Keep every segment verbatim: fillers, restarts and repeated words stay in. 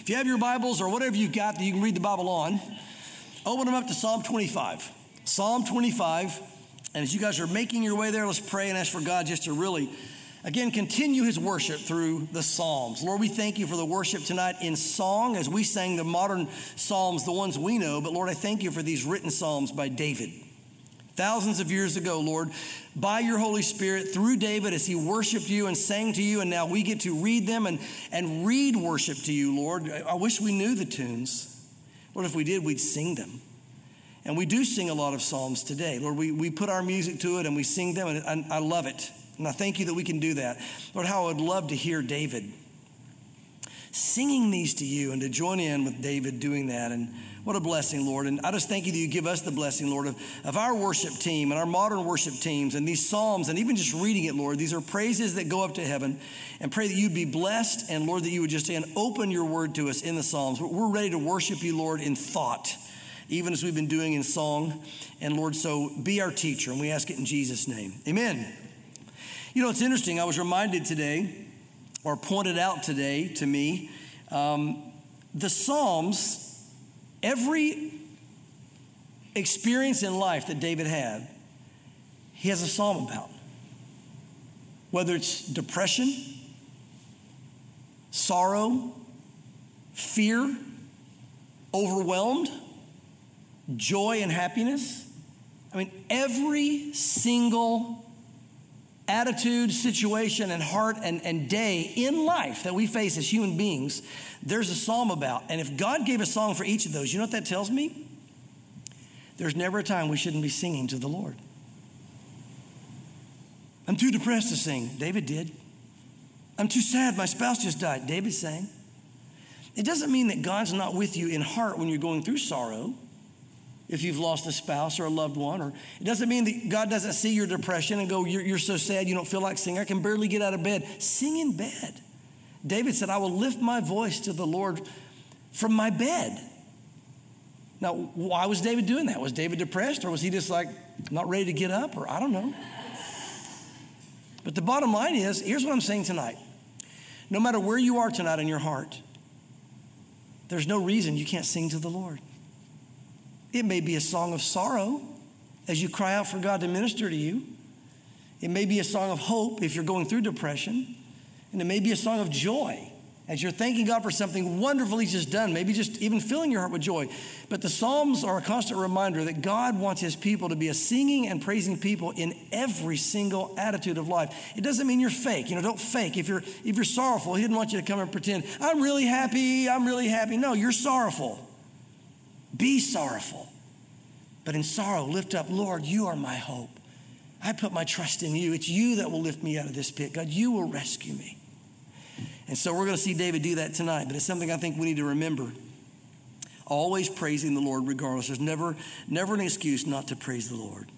If you have your Bibles or whatever you've got that you can read the Bible on, open them up to Psalm twenty-five. Psalm twenty-five. And as you guys are making your way there, let's pray and ask for God just to really, again, continue his worship through the Psalms. Lord, we thank you for the worship tonight in song as we sang the modern Psalms, the ones we know. But Lord, I thank you for these written Psalms by David. Thousands of years ago, Lord, by your Holy Spirit, through David as he worshiped you and sang to you, and now we get to read them and, and read worship to you, Lord. I wish we knew the tunes. Lord, if we did, we'd sing them. And we do sing a lot of psalms today. Lord, we, we put our music to it and we sing them, and I, I love it. And I thank you that we can do that. Lord, how I would love to hear David singing these to you and to join in with David doing that. And what a blessing, Lord. And I just thank you that you give us the blessing, Lord, of, of our worship team and our modern worship teams and these psalms and even just reading it, Lord. These are praises that go up to heaven, and pray that you'd be blessed, and Lord, that you would just and open your word to us in the psalms. We're ready to worship you, Lord, in thought, even as we've been doing in song. And Lord, so be our teacher, and we ask it in Jesus' name. Amen. You know, it's interesting. I was reminded today, or pointed out today to me, um, the Psalms, every experience in life that David had, he has a psalm about. Whether it's depression, sorrow, fear, overwhelmed, joy and happiness. I mean, every single attitude, situation, and heart and, and day in life that we face as human beings, there's a psalm about. And if God gave a song for each of those, you know what that tells me? There's never a time we shouldn't be singing to the Lord. I'm too depressed to sing. David did. I'm too sad. My spouse just died. David sang. It doesn't mean that God's not with you in heart when you're going through sorrow. If you've lost a spouse or a loved one, or it doesn't mean that God doesn't see your depression and go, you're, you're so sad you don't feel like singing. I can barely get out of bed. Sing in bed. David said, I will lift my voice to the Lord from my bed. Now, why was David doing that? Was David depressed, or was he just like not ready to get up, or I don't know. But the bottom line is, here's what I'm saying tonight. No matter where you are tonight in your heart, there's no reason you can't sing to the Lord. It may be a song of sorrow as you cry out for God to minister to you. It may be a song of hope if you're going through depression. And it may be a song of joy as you're thanking God for something wonderful he's just done, maybe just even filling your heart with joy. But the Psalms are a constant reminder that God wants his people to be a singing and praising people in every single attitude of life. It doesn't mean you're fake. You know, don't fake. If you're, if you're sorrowful, he didn't want you to come and pretend, I'm really happy, I'm really happy. No, you're sorrowful. Be sorrowful, but in sorrow, lift up, Lord, you are my hope. I put my trust in you. It's you that will lift me out of this pit. God, you will rescue me. And so we're going to see David do that tonight, but it's something I think we need to remember. Always praising the Lord regardless. There's never, never an excuse not to praise the Lord.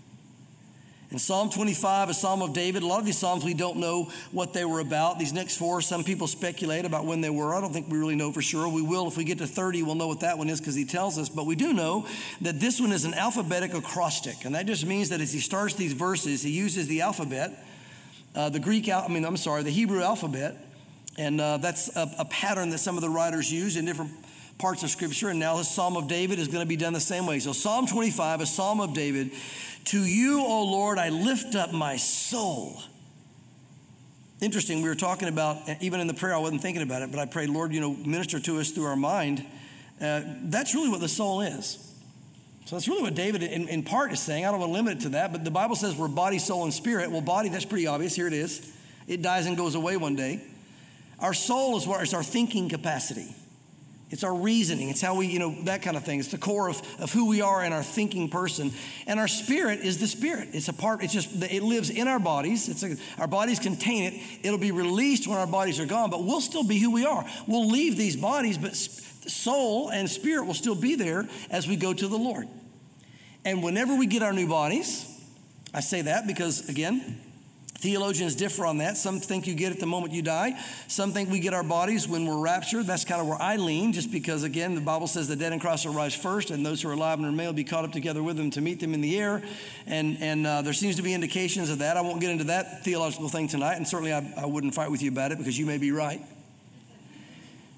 In Psalm twenty-five, a psalm of David, a lot of these psalms we don't know what they were about. These next four, some people speculate about when they were. I don't think we really know for sure. We will, if we get to thirty, we'll know what that one is because he tells us. But we do know that this one is an alphabetic acrostic. And that just means that as he starts these verses, he uses the alphabet, uh, the Greek, al- I mean, I'm sorry, the Hebrew alphabet. And uh, that's a, a pattern that some of the writers use in different parts of Scripture. And now the Psalm of David is going to be done the same way. So Psalm twenty-five, a Psalm of David. To you, O Lord, I lift up my soul. Interesting, we were talking about, even in the prayer, I wasn't thinking about it, but I prayed, Lord, you know, minister to us through our mind. Uh, that's really what the soul is. So that's really what David in, in part is saying. I don't want to limit it to that, but the Bible says we're body, soul, and spirit. Well, body, that's pretty obvious. Here it is. It dies and goes away one day. Our soul is what is our thinking capacity. It's our reasoning. It's how we, you know, that kind of thing. It's the core of, of who we are and our thinking person. And our spirit is the spirit. It's a part, it's just, it lives in our bodies. It's a, our bodies contain it. It'll be released when our bodies are gone, but we'll still be who we are. We'll leave these bodies, but soul and spirit will still be there as we go to the Lord. And whenever we get our new bodies, I say that because, again, theologians differ on that. Some think you get it the moment you die. Some think we get our bodies when we're raptured. That's kind of where I lean, just because, again, the Bible says the dead in Christ will rise first, and those who are alive and remain will be caught up together with them to meet them in the air. And, and uh, there seems to be indications of that. I won't get into that theological thing tonight, and certainly I, I wouldn't fight with you about it because you may be right.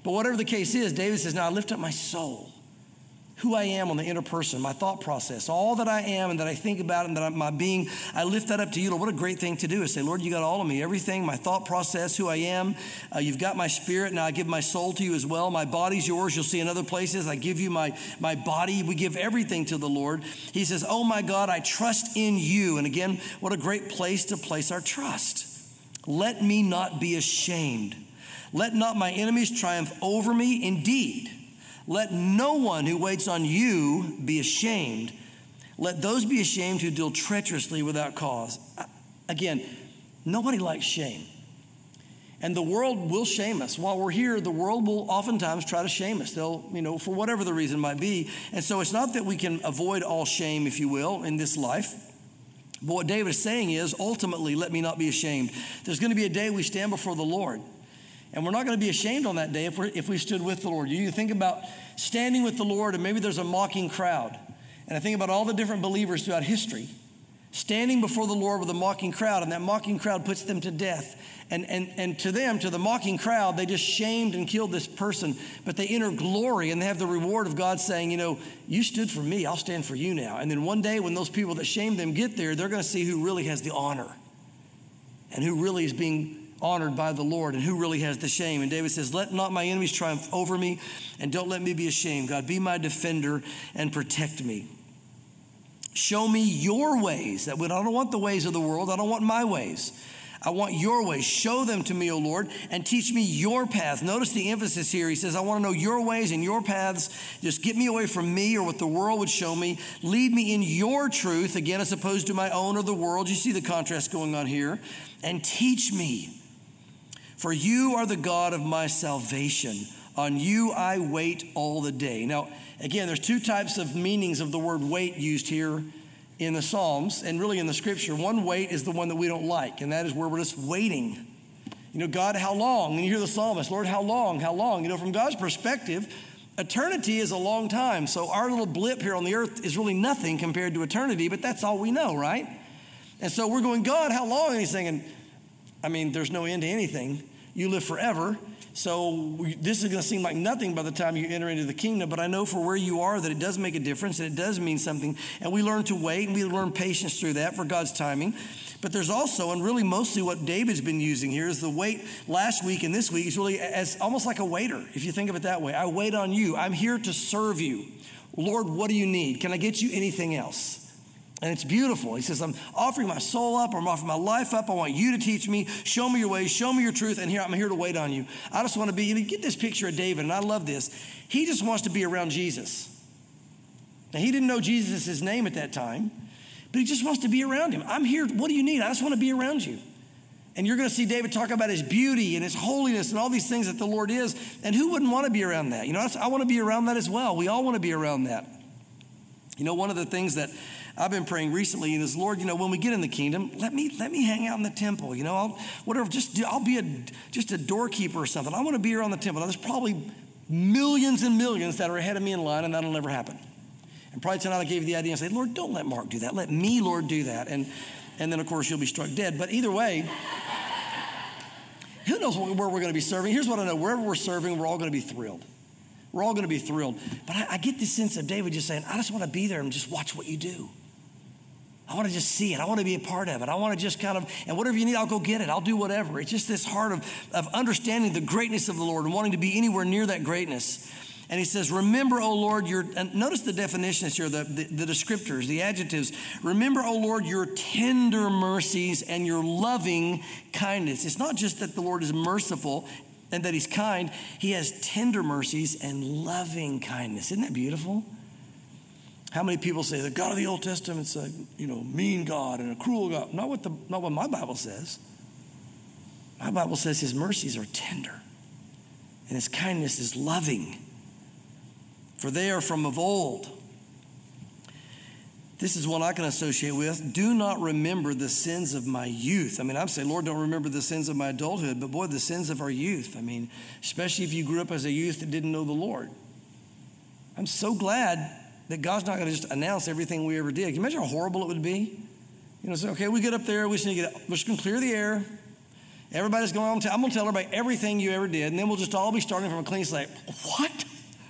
But whatever the case is, David says, now I lift up my soul, who I am on the inner person, my thought process, all that I am and that I think about and that I'm, my being, I lift that up to you, Lord. What a great thing to do is say, Lord, you got all of me, everything, my thought process, who I am. Uh, you've got my spirit. Now I give my soul to you as well. My body's yours. You'll see in other places, I give you my, my body. We give everything to the Lord. He says, oh my God, I trust in you. And again, what a great place to place our trust. Let me not be ashamed. Let not my enemies triumph over me. Indeed, let no one who waits on you be ashamed. Let those be ashamed who deal treacherously without cause. Again, nobody likes shame. And the world will shame us. While we're here, the world will oftentimes try to shame us. They'll, you know, for whatever the reason might be. And so it's not that we can avoid all shame, if you will, in this life. But what David is saying is, ultimately, let me not be ashamed. There's going to be a day we stand before the Lord. And we're not going to be ashamed on that day if, we're, if we stood with the Lord. You think about standing with the Lord, and maybe there's a mocking crowd. And I think about all the different believers throughout history standing before the Lord with a mocking crowd, and that mocking crowd puts them to death. And, and, and to them, to the mocking crowd, they just shamed and killed this person, but they enter glory and they have the reward of God saying, you know, you stood for me, I'll stand for you now. And then one day when those people that shamed them get there, they're going to see who really has the honor and who really is being honored by the Lord and who really has the shame. And David says, let not my enemies triumph over me, and don't let me be ashamed. God, be my defender and protect me. Show me your ways. That I don't want the ways of the world. I don't want my ways. I want your ways. Show them to me, O Lord, and teach me your paths. Notice the emphasis here. He says, I want to know your ways and your paths. Just get me away from me or what the world would show me. Lead me in your truth, again, as opposed to my own or the world. You see the contrast going on here. And teach me. For you are the God of my salvation. On you I wait all the day. Now, again, there's two types of meanings of the word wait used here in the Psalms and really in the scripture. One wait is the one that we don't like, and that is where we're just waiting. You know, God, how long? And you hear the psalmist, Lord, how long? How long? You know, from God's perspective, eternity is a long time. So our little blip here on the earth is really nothing compared to eternity, but that's all we know, right? And so we're going, God, how long? And he's saying, I mean, there's no end to anything. You live forever. So this is going to seem like nothing by the time you enter into the kingdom, but I know for where you are that it does make a difference and it does mean something. And we learn to wait and we learn patience through that for God's timing. But there's also, and really mostly what David's been using here is the wait last week and this week is really as almost like a waiter, if you think of it that way. I wait on you. I'm here to serve you. Lord, what do you need? Can I get you anything else? And it's beautiful. He says, I'm offering my soul up, or I'm offering my life up. I want you to teach me, show me your ways, show me your truth, and here I'm here to wait on you. I just want to be, you know, get this picture of David, and I love this. He just wants to be around Jesus. Now, he didn't know Jesus' name at that time, but he just wants to be around him. I'm here. What do you need? I just want to be around you. And you're going to see David talk about his beauty and his holiness and all these things that the Lord is. And who wouldn't want to be around that? You know, I want to be around that as well. We all want to be around that. You know, one of the things that I've been praying recently is, Lord, you know, when we get in the kingdom, let me let me hang out in the temple. You know, I'll, whatever, just do, I'll be a just a doorkeeper or something. I want to be around the temple. Now, there's probably millions and millions that are ahead of me in line, and that'll never happen. And probably tonight I gave you the idea and say, Lord, don't let Mark do that. Let me, Lord, do that. And and then of course you'll be struck dead. But either way, who knows where we're going to be serving? Here's what I know: wherever we're serving, we're all going to be thrilled. We're all going to be thrilled. But I, I get this sense of David just saying, I just want to be there and just watch what you do. I want to just see it. I want to be a part of it. I want to just kind of, and whatever you need, I'll go get it. I'll do whatever. It's just this heart of, of understanding the greatness of the Lord and wanting to be anywhere near that greatness. And he says, remember, O Lord, your, and notice the definitions here, the, the, the descriptors, the adjectives. Remember, O Lord, your tender mercies and your loving kindness. It's not just that the Lord is merciful and that he's kind. He has tender mercies and loving kindness. Isn't that beautiful? How many people say the God of the Old Testament's a, you know, mean God and a cruel God? Not what the not what my Bible says. My Bible says his mercies are tender and his kindness is loving. For they are from of old. This is one I can associate with. Do not remember the sins of my youth. I mean, I'm saying, Lord, don't remember the sins of my adulthood, but boy, the sins of our youth. I mean, especially if you grew up as a youth that didn't know the Lord. I'm so glad that God's not going to just announce everything we ever did. Can you imagine how horrible it would be? You know, say, okay, we get up there, we just need to get, we're just going to clear the air, Everybody's going on. I'm going to tell everybody everything you ever did, and then we'll just all be starting from a clean slate. What?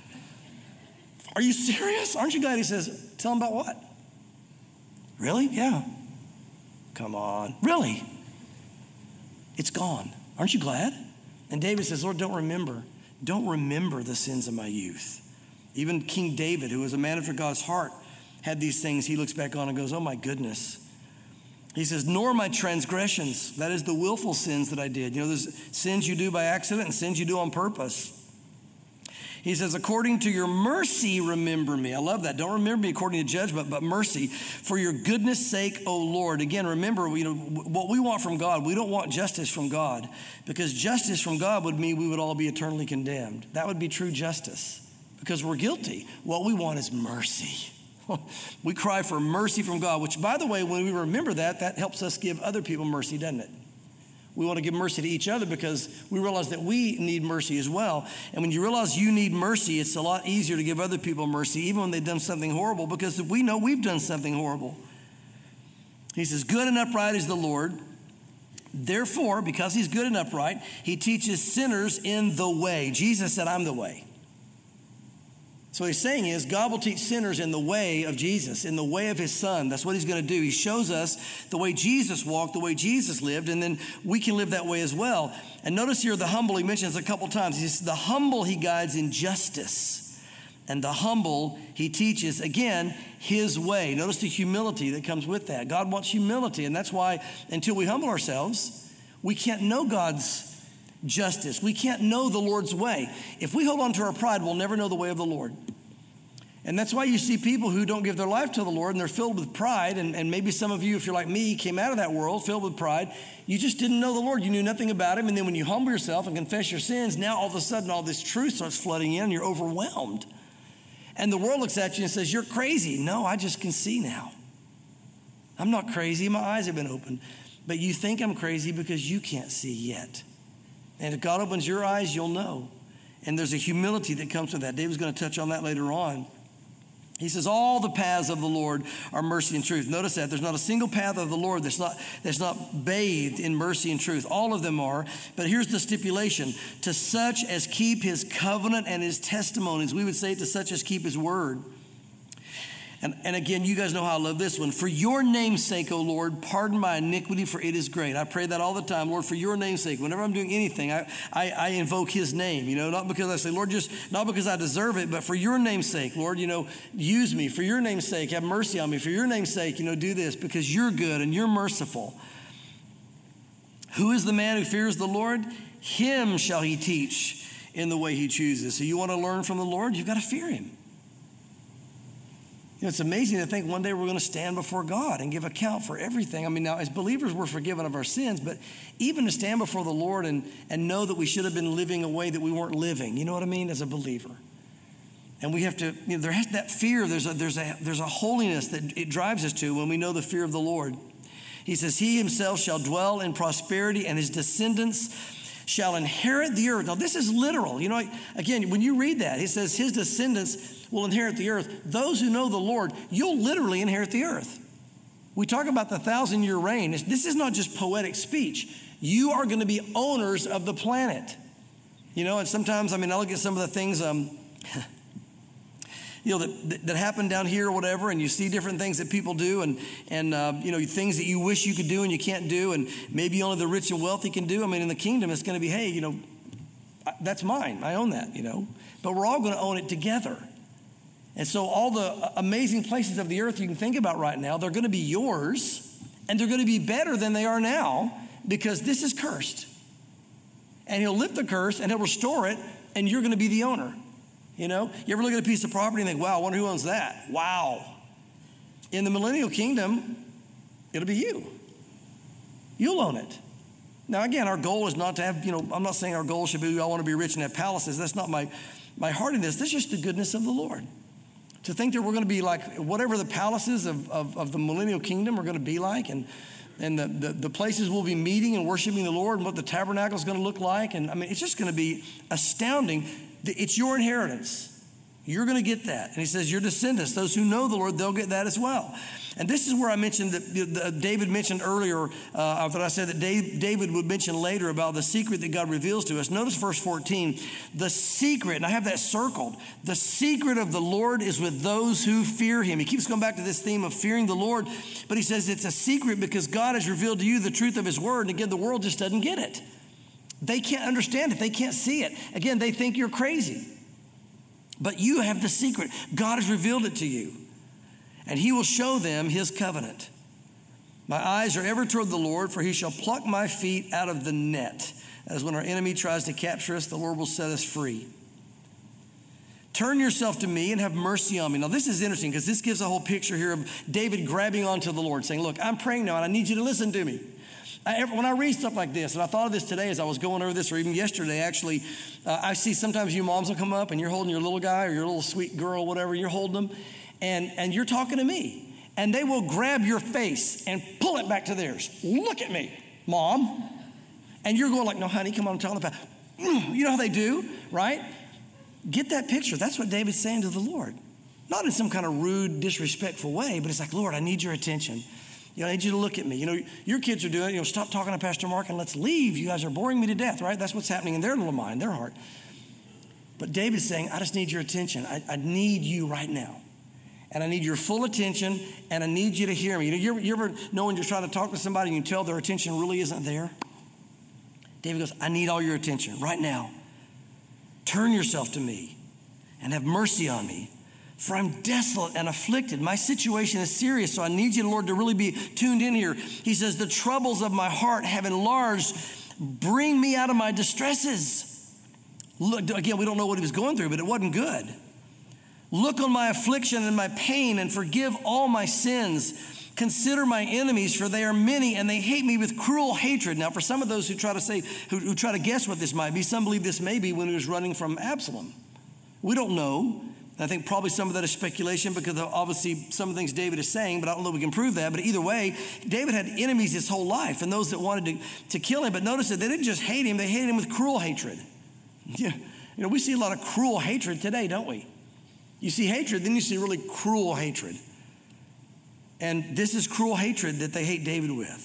Are you serious? Aren't you glad he says, tell them about what? Really? Yeah. Come on. Really? It's gone. Aren't you glad? And David says, Lord, don't remember. Don't remember the sins of my youth. Even King David, who was a man after God's heart, had these things he looks back on and goes, oh my goodness. He says, nor my transgressions, that is the willful sins that I did. You know, there's sins you do by accident and sins you do on purpose. He says, according to your mercy, remember me. I love that. Don't remember me according to judgment, but mercy. For your goodness sake, O Lord. Again, remember, you know, what we want from God, we don't want justice from God, because justice from God would mean we would all be eternally condemned. That would be true justice, because we're guilty. What we want is mercy. We cry for mercy from God, which, by the way, when we remember that, that helps us give other people mercy, doesn't it? We want to give mercy to each other because we realize that we need mercy as well. And when you realize you need mercy, it's a lot easier to give other people mercy, even when they've done something horrible, because we know we've done something horrible. He says, good and upright is the Lord. Therefore, because he's good and upright, he teaches sinners in the way. Jesus said, I'm the way. So what he's saying is God will teach sinners in the way of Jesus, in the way of his son. That's what he's going to do. He shows us the way Jesus walked, the way Jesus lived, and then we can live that way as well. And notice here the humble, he mentions a couple times. He says, the humble he guides in justice, and the humble he teaches, again, his way. Notice the humility that comes with that. God wants humility, and that's why until we humble ourselves, we can't know God's justice. We can't know the Lord's way. If we hold on to our pride, we'll never know the way of the Lord. And that's why you see people who don't give their life to the Lord and they're filled with pride. And, and maybe some of you, if you're like me, came out of that world filled with pride. You just didn't know the Lord. You knew nothing about him. And then when you humble yourself and confess your sins, now all of a sudden all this truth starts flooding in and you're overwhelmed. And the world looks at you and says, you're crazy. No, I just can see now. I'm not crazy. My eyes have been opened. But you think I'm crazy because you can't see yet. And if God opens your eyes, you'll know. And there's a humility that comes with that. David's going to touch on that later on. He says, all the paths of the Lord are mercy and truth. Notice that. There's not a single path of the Lord that's not, that's not bathed in mercy and truth. All of them are. But here's the stipulation. To such as keep his covenant and his testimonies. We would say to such as keep his word. And, and again, you guys know how I love this one. For your name's sake, O Lord, pardon my iniquity, for it is great. I pray that all the time. Lord, for your name's sake, whenever I'm doing anything, I, I, I invoke his name, you know, not because I say, Lord, just not because I deserve it, but for your name's sake, Lord, you know, use me. For your name's sake, have mercy on me. For your name's sake, you know, do this because you're good and you're merciful. Who is the man who fears the Lord? Him shall he teach in the way he chooses. So you want to learn from the Lord? You've got to fear him. You know, it's amazing to think one day we're going to stand before God and give account for everything. I mean, now, as believers, we're forgiven of our sins, but even to stand before the Lord and, and know that we should have been living a way that we weren't living, you know what I mean, as a believer. And we have to, you know, there has that fear, there's a, there's a, there's a holiness that it drives us to when we know the fear of the Lord. He says, he himself shall dwell in prosperity, and his descendants shall inherit the earth. Now, this is literal. You know, again, when you read that, he says his descendants will inherit the earth. Those who know the Lord, you'll literally inherit the earth. We talk about the thousand year reign. This is not just poetic speech. You are going to be owners of the planet. You know, and sometimes, I mean, I look at some of the things, um, you know, that, that happen down here or whatever, and you see different things that people do and, and uh, you know, things that you wish you could do and you can't do, and maybe only the rich and wealthy can do. I mean, in the kingdom, it's going to be, hey, you know, that's mine. I own that, you know. But we're all going to own it together. And so all the amazing places of the earth you can think about right now, they're going to be yours, and they're going to be better than they are now because this is cursed. And he'll lift the curse, and he'll restore it, and you're going to be the owner. You know, you ever look at a piece of property and think, wow, I wonder who owns that? Wow. In the millennial kingdom, it'll be you. You'll own it. Now, again, our goal is not to have, you know, I'm not saying our goal should be, I want to be rich and have palaces. That's not my, my heart in this. That's just the goodness of the Lord. To think that we're going to be like whatever the palaces of, of, of the millennial kingdom are going to be like, and, and the, the, the places we'll be meeting and worshiping the Lord, and what the tabernacle is going to look like. And I mean, it's just going to be astounding. It's your inheritance. You're going to get that. And he says, your descendants, those who know the Lord, they'll get that as well. And this is where I mentioned that David mentioned earlier, uh, that I said that David would mention later about the secret that God reveals to us. Notice verse fourteen, the secret, and I have that circled, the secret of the Lord is with those who fear him. He keeps going back to this theme of fearing the Lord, but he says it's a secret because God has revealed to you the truth of his word. And again, the world just doesn't get it. They can't understand it. They can't see it. Again, they think you're crazy. But you have the secret. God has revealed it to you. And he will show them his covenant. My eyes are ever toward the Lord, for he shall pluck my feet out of the net. As when our enemy tries to capture us, the Lord will set us free. Turn yourself to me and have mercy on me. Now, this is interesting because this gives a whole picture here of David grabbing onto the Lord, saying, look, I'm praying now, and I need you to listen to me. I, when I read stuff like this, and I thought of this today as I was going over this, or even yesterday, actually, uh, I see sometimes you moms will come up and you're holding your little guy or your little sweet girl, whatever, you're holding them, and, and you're talking to me. And they will grab your face and pull it back to theirs. Look at me, Mom. And you're going like, no, honey, come on, tell them about. You know how they do, right? Get that picture. That's what David's saying to the Lord. Not in some kind of rude, disrespectful way, but it's like, Lord, I need your attention. You know, I need you to look at me. You know, your kids are doing it. You know, stop talking to Pastor Mark and let's leave. You guys are boring me to death, right? That's what's happening in their little mind, their heart. But David's saying, I just need your attention. I, I need you right now. And I need your full attention, and I need you to hear me. You know, you ever, you ever know when you're trying to talk to somebody and you tell their attention really isn't there? David goes, I need all your attention right now. Turn yourself to me and have mercy on me. For I'm desolate and afflicted. My situation is serious, so I need you, Lord, to really be tuned in here. He says, the troubles of my heart have enlarged. Bring me out of my distresses. Look, again, we don't know what he was going through, but it wasn't good. Look on my affliction and my pain and forgive all my sins. Consider my enemies, for they are many, and they hate me with cruel hatred. Now, for some of those who try to say, who, who try to guess what this might be, some believe this may be when he was running from Absalom. We don't know. I think probably some of that is speculation because of obviously some of the things David is saying, but I don't know if we can prove that. But either way, David had enemies his whole life and those that wanted to, to kill him. But notice that they didn't just hate him, they hated him with cruel hatred. You know, we see a lot of cruel hatred today, don't we? You see hatred, then you see really cruel hatred. And this is cruel hatred that they hate David with.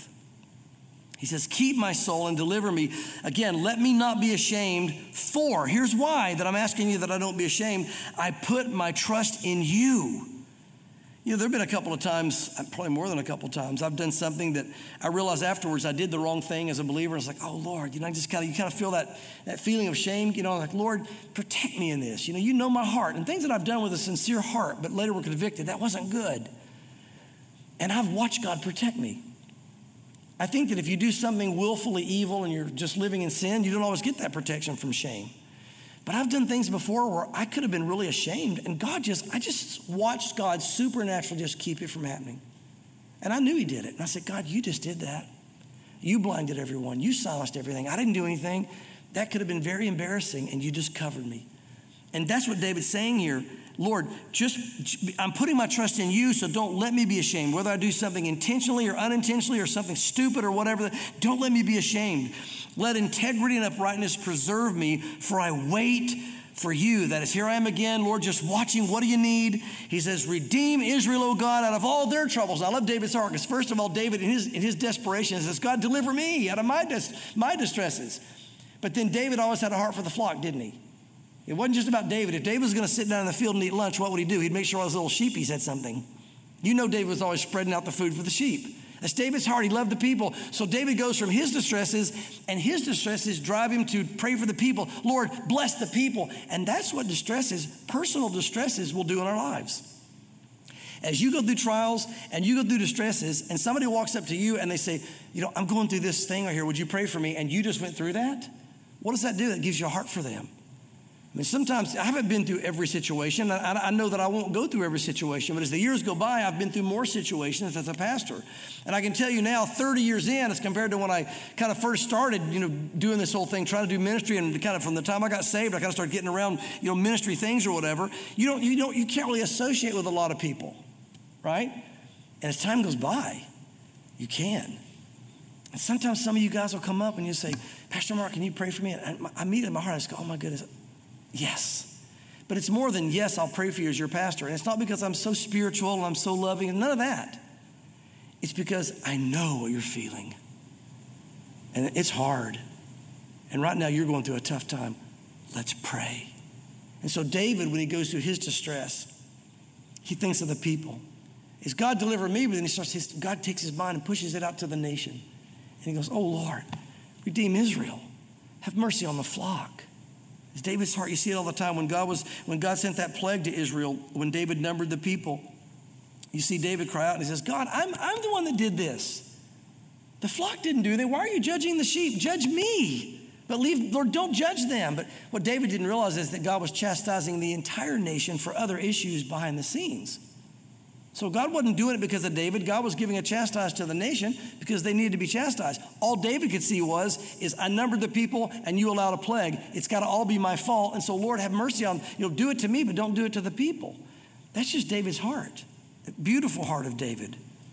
He says, keep my soul and deliver me. Again, let me not be ashamed, for, here's why that I'm asking you that I don't be ashamed. I put my trust in you. You know, there have been a couple of times, probably more than a couple of times, I've done something that I realized afterwards I did the wrong thing as a believer. It's like, oh, Lord, you know, I just kind of, you kind of feel that, that feeling of shame, you know, like, Lord, protect me in this. You know, you know my heart. And things that I've done with a sincere heart, but later were convicted, that wasn't good. And I've watched God protect me. I think that if you do something willfully evil and you're just living in sin, you don't always get that protection from shame. But I've done things before where I could have been really ashamed, and God just, I just watched God supernaturally just keep it from happening. And I knew he did it. And I said, God, you just did that. You blinded everyone. You silenced everything. I didn't do anything. That could have been very embarrassing, and you just covered me. And that's what David's saying here. Lord, just I'm putting my trust in you, so don't let me be ashamed. Whether I do something intentionally or unintentionally or something stupid or whatever, don't let me be ashamed. Let integrity and uprightness preserve me, for I wait for you. That is, here I am again, Lord, just watching. What do you need? He says, redeem Israel, O God, out of all their troubles. Now, I love David's heart because first of all, David, in his, in his desperation, says, God, deliver me out of my, dis- my distresses. But then David always had a heart for the flock, didn't he? It wasn't just about David. If David was going to sit down in the field and eat lunch, what would he do? He'd make sure all his little sheepies had something. You know David was always spreading out the food for the sheep. That's David's heart. He loved the people. So David goes from his distresses, and his distresses drive him to pray for the people. Lord, bless the people. And that's what distresses, personal distresses, will do in our lives. As you go through trials and you go through distresses, and somebody walks up to you and they say, you know, I'm going through this thing right here. Would you pray for me? And you just went through that. What does that do? That gives you a heart for them. I mean, sometimes I haven't been through every situation. I, I know that I won't go through every situation, but as the years go by, I've been through more situations as a pastor. And I can tell you now, thirty years in, as compared to when I kind of first started, you know, doing this whole thing, trying to do ministry, and kind of from the time I got saved, I kind of started getting around, you know, ministry things or whatever. You don't, you don't, you can't really associate with a lot of people, right? And as time goes by, you can. And sometimes some of you guys will come up and you say, Pastor Mark, can you pray for me? And I meet it in my heart. I just go, oh my goodness. Yes, But it's more than, yes, I'll pray for you as your pastor. And it's not because I'm so spiritual and I'm so loving and none of that. It's because I know what you're feeling. And it's hard. And right now you're going through a tough time. Let's pray. And so David, when he goes through his distress, he thinks of the people. Is God deliver me? But then he starts, his, God takes his mind and pushes it out to the nation. And he goes, oh Lord, redeem Israel. Have mercy on the flock. It's David's heart. You see it all the time. When God was, when God sent that plague to Israel, when David numbered the people, you see David cry out and he says, God, I'm, I'm the one that did this. The flock didn't do that. Why are you judging the sheep? Judge me. But leave, Lord, don't judge them. But what David didn't realize is that God was chastising the entire nation for other issues behind the scenes. So God wasn't doing it because of David. God was giving a chastise to the nation because they needed to be chastised. All David could see was, is I numbered the people and you allowed a plague. It's got to all be my fault. And so Lord, have mercy on, you know, do it to me, but don't do it to the people. That's just David's heart. A beautiful heart of David.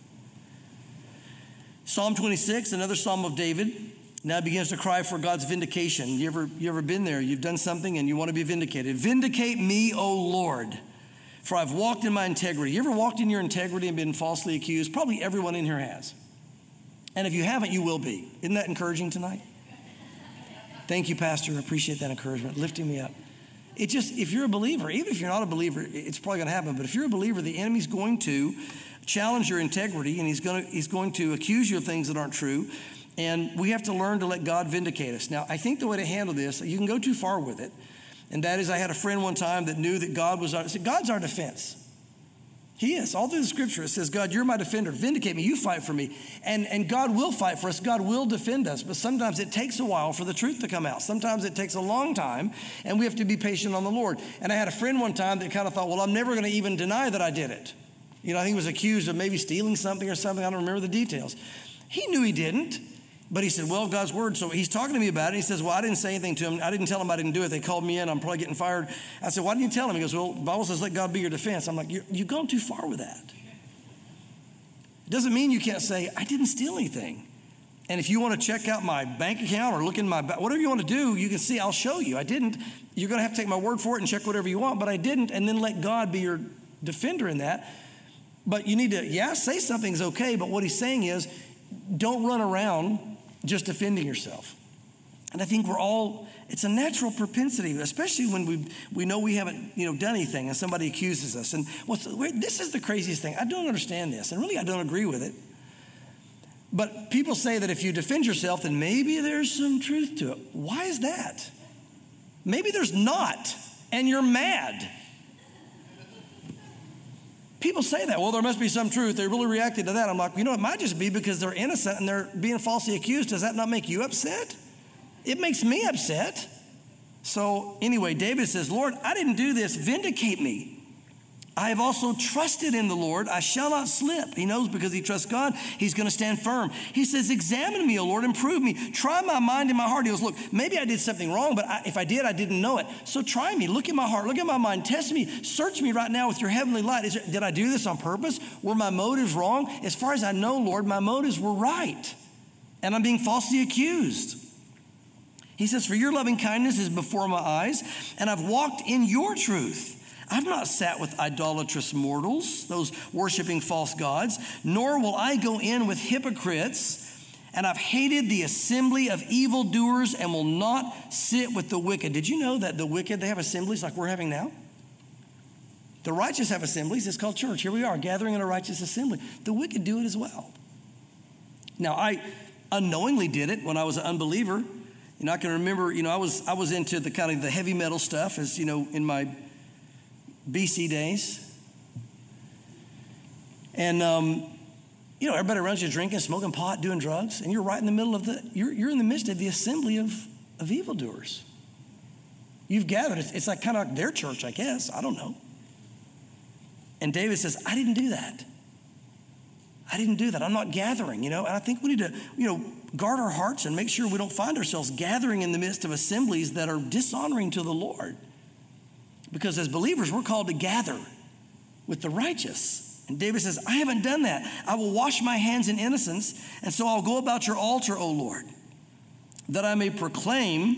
Psalm twenty-six, another Psalm of David, now begins to cry for God's vindication. You ever, you ever been there? You've done something and you want to be vindicated. Vindicate me, O Lord, for I've walked in my integrity. You ever walked in your integrity and been falsely accused? Probably everyone in here has. And if you haven't, you will be. Isn't that encouraging tonight? Thank you, Pastor. I appreciate that encouragement, lifting me up. It just, if you're a believer, even if you're not a believer, it's probably going to happen. But if you're a believer, the enemy's going to challenge your integrity, and he's going to, he's going to accuse you of things that aren't true. And we have to learn to let God vindicate us. Now, I think the way to handle this, you can go too far with it. And that is, I had a friend one time that knew that God was our, God's our defense. He is. All through the scripture, it says, God, you're my defender. Vindicate me. You fight for me. And, and God will fight for us. God will defend us. But sometimes it takes a while for the truth to come out. Sometimes it takes a long time, and we have to be patient on the Lord. And I had a friend one time that kind of thought, well, I'm never going to even deny that I did it. You know, I think he was accused of maybe stealing something or something. I don't remember the details. He knew he didn't. But he said, well, God's word. So he's talking to me about it. He says, well, I didn't say anything to him. I didn't tell him I didn't do it. They called me in. I'm probably getting fired. I said, why didn't you tell him? He goes, well, the Bible says, let God be your defense. I'm like, you've gone too far with that. It doesn't mean you can't say, I didn't steal anything. And if you want to check out my bank account or look in my, whatever you want to do, you can see, I'll show you. I didn't. You're going to have to take my word for it and check whatever you want. But I didn't. And then let God be your defender in that. But you need to, yeah, say something's okay. But what he's saying is, don't run around just defending yourself. And I think we're all, it's a natural propensity, especially when we we know we haven't, you know, done anything and somebody accuses us. And what's, this is the craziest thing. I don't understand this, and really I don't agree with it. But people say that if you defend yourself, then maybe there's some truth to it. Why is that? Maybe there's not, and you're mad. People say that, well, there must be some truth. They really reacted to that. I'm like, you know, it might just be because they're innocent and they're being falsely accused. Does that not make you upset? It makes me upset. So anyway, David says, Lord, I didn't do this. Vindicate me. I have also trusted in the Lord. I shall not slip. He knows because he trusts God, he's going to stand firm. He says, examine me, O Lord, and prove me. Try my mind and my heart. He goes, look, maybe I did something wrong, but I, if I did, I didn't know it. So try me. Look at my heart. Look at my mind. Test me. Search me right now with your heavenly light. Is there, did I do this on purpose? Were my motives wrong? As far as I know, Lord, my motives were right, and I'm being falsely accused. He says, for your loving kindness is before my eyes, and I've walked in your truth. I've not sat with idolatrous mortals, those worshiping false gods, nor will I go in with hypocrites. And I've hated the assembly of evildoers and will not sit with the wicked. Did you know that the wicked, they have assemblies like we're having now? The righteous have assemblies. It's called church. Here we are, gathering in a righteous assembly. The wicked do it as well. Now, I unknowingly did it when I was an unbeliever. You know, I can remember, you know, I was I was into the kind of the heavy metal stuff, as you know, in my B C days. And, um, you know, everybody around you drinking, smoking pot, doing drugs, and you're right in the middle of the, you're, you're in the midst of the assembly of, of evildoers. You've gathered. It's, it's like kind of like their church, I guess. I don't know. And David says, I didn't do that. I didn't do that. I'm not gathering, you know. And I think we need to, you know, guard our hearts and make sure we don't find ourselves gathering in the midst of assemblies that are dishonoring to the Lord. Because as believers, we're called to gather with the righteous. And David says, I haven't done that. I will wash my hands in innocence, and so I'll go about your altar, O Lord, that I may proclaim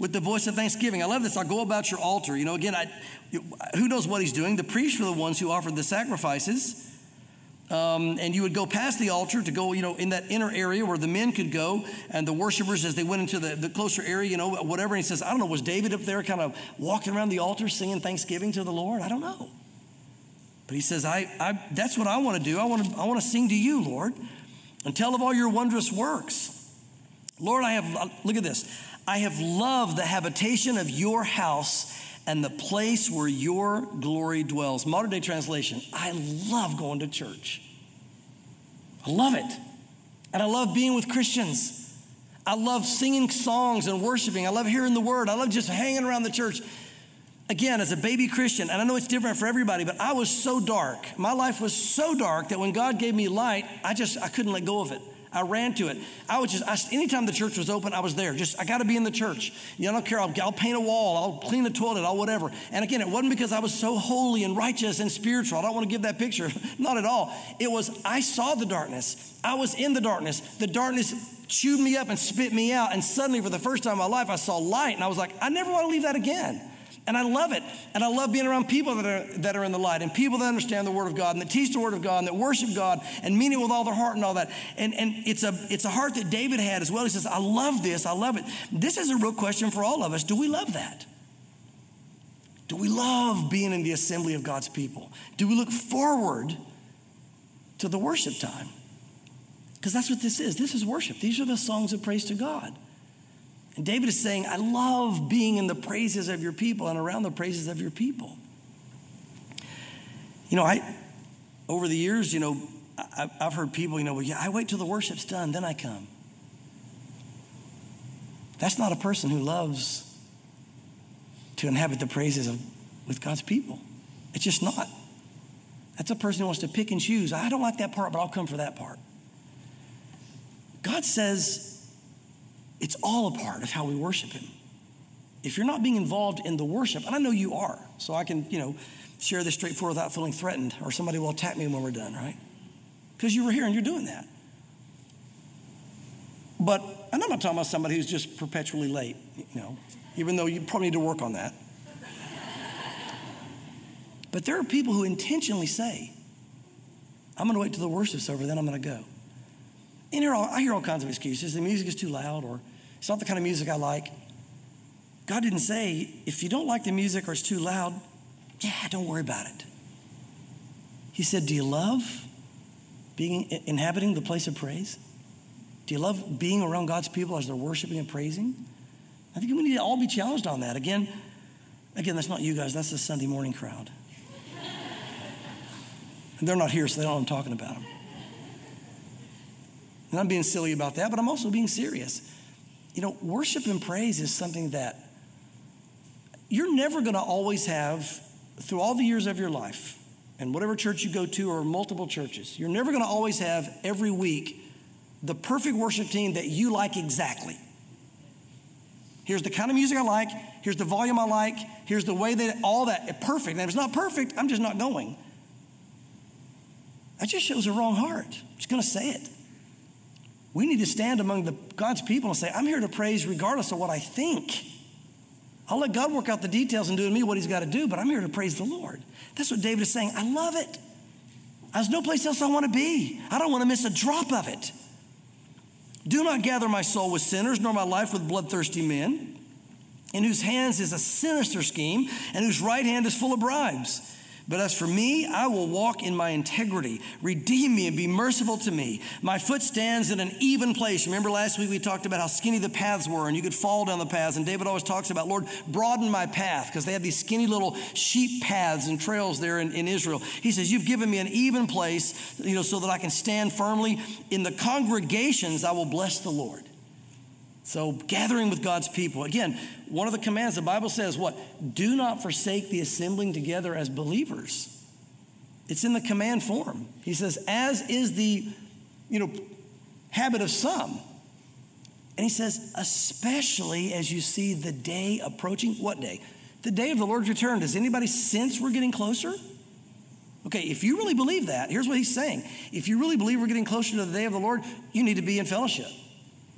with the voice of thanksgiving. I love this. I'll go about your altar. You know, again, I, who knows what he's doing? The priests were the ones who offered the sacrifices. Um, and you would go past the altar to go, you know, in that inner area where the men could go, and the worshipers, as they went into the, the closer area, you know, whatever. And he says, I don't know, was David up there kind of walking around the altar singing thanksgiving to the Lord? I don't know. But he says, I, I that's what I want to do. I want to, I want to sing to you, Lord, and tell of all your wondrous works. Lord, I have, look at this. I have loved the habitation of your house and the place where your glory dwells. Modern day translation, I love going to church. I love it. And I love being with Christians. I love singing songs and worshiping. I love hearing the word. I love just hanging around the church. Again, as a baby Christian, and I know it's different for everybody, but I was so dark. My life was so dark that when God gave me light, I just, I couldn't let go of it. I ran to it. I was just, I, anytime the church was open, I was there. Just, I got to be in the church. You know, I don't care. I'll, I'll paint a wall. I'll clean the toilet. I'll whatever. And again, it wasn't because I was so holy and righteous and spiritual. I don't want to give that picture. Not at all. It was, I saw the darkness. I was in the darkness. The darkness chewed me up and spit me out. And suddenly, for the first time in my life, I saw light. And I was like, I never want to leave that again. And I love it. And I love being around people that are that are in the light, and people that understand the word of God and that teach the word of God and that worship God and mean it with all their heart and all that. And, and it's a it's a heart that David had as well. He says, I love this. I love it. This is a real question for all of us. Do we love that? Do we love being in the assembly of God's people? Do we look forward to the worship time? Because that's what this is. This is worship. These are the songs of praise to God. And David is saying, I love being in the praises of your people and around the praises of your people. You know, I, over the years, you know, I, I've heard people, you know, well, yeah, I wait till the worship's done, then I come. That's not a person who loves to inhabit the praises of with God's people. It's just not. That's a person who wants to pick and choose. I don't like that part, but I'll come for that part. God says, it's all a part of how we worship him. If you're not being involved in the worship, and I know you are, so I can, you know, share this straightforward without feeling threatened, or somebody will attack me when we're done, right? Because you were here and you're doing that. But, and I'm not talking about somebody who's just perpetually late, you know, even though you probably need to work on that. But there are people who intentionally say, I'm going to wait till the worship's over, then I'm going to go. And hear all, I hear all kinds of excuses. The music is too loud, or it's not the kind of music I like. God didn't say, if you don't like the music or it's too loud, yeah, don't worry about it. He said, do you love being inhabiting the place of praise? Do you love being around God's people as they're worshiping and praising? I think we need to all be challenged on that. Again, again, that's not you guys. That's the Sunday morning crowd. And they're not here, so they don't know what I'm talking about them. And I'm being silly about that, but I'm also being serious. You know, worship and praise is something that you're never going to always have through all the years of your life, and whatever church you go to or multiple churches, you're never going to always have every week the perfect worship team that you like exactly. Here's the kind of music I like. Here's the volume I like. Here's the way that all that, perfect. And if it's not perfect, I'm just not going. That just shows a wrong heart. I'm just going to say it. We need to stand among the God's people and say, I'm here to praise regardless of what I think. I'll let God work out the details and do in me what he's got to do, but I'm here to praise the Lord. That's what David is saying. I love it. There's no place else I want to be. I don't want to miss a drop of it. Do not gather my soul with sinners, nor my life with bloodthirsty men, in whose hands is a sinister scheme, and whose right hand is full of bribes. But as for me, I will walk in my integrity. Redeem me and be merciful to me. My foot stands in an even place. Remember last week we talked about how skinny the paths were and you could fall down the paths. And David always talks about, Lord, broaden my path, because they had these skinny little sheep paths and trails there in, in Israel. He says, you've given me an even place, you know, so that I can stand firmly. In the congregations, I will bless the Lord. So gathering with God's people. Again, one of the commands, the Bible says what? Do not forsake the assembling together as believers. It's in the command form. He says, as is the, you know, habit of some. And he says, especially as you see the day approaching. What day? The day of the Lord's return. Does anybody sense we're getting closer? Okay, if you really believe that, here's what he's saying. If you really believe we're getting closer to the day of the Lord, you need to be in fellowship.